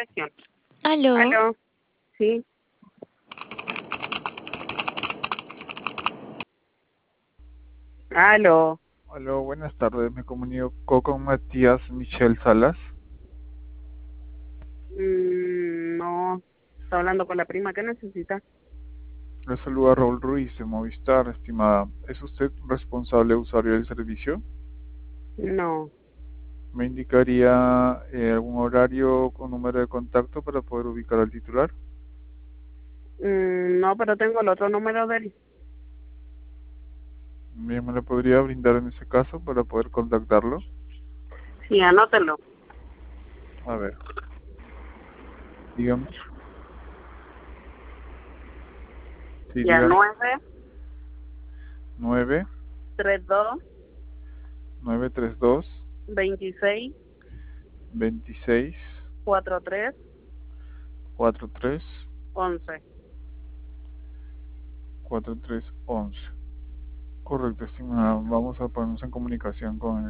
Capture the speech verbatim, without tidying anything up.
presión. Aló. Aló. Sí. Aló. Aló, buenas tardes. Me comunico con Matías Michel Salas. Mm, no. Está hablando con la prima. ¿Qué necesita? Le saluda Raúl Ruiz de Movistar, estimada. ¿Es usted responsable usuario del servicio? No. ¿Me indicaría eh, algún horario con número de contacto para poder ubicar al titular? Mm, no, pero tengo el otro número de él. Bien, ¿me lo podría brindar en ese caso para poder contactarlo? Sí, anótelo. A ver. Dígame. Sí, Ya, dígame. nueve, nueve tres, dos, nueve tres dos veintiséis, veintiséis cuatro, tres, cuatro tres once. cuatro tres once. Correcto, estimada. Vamos a ponernos en comunicación con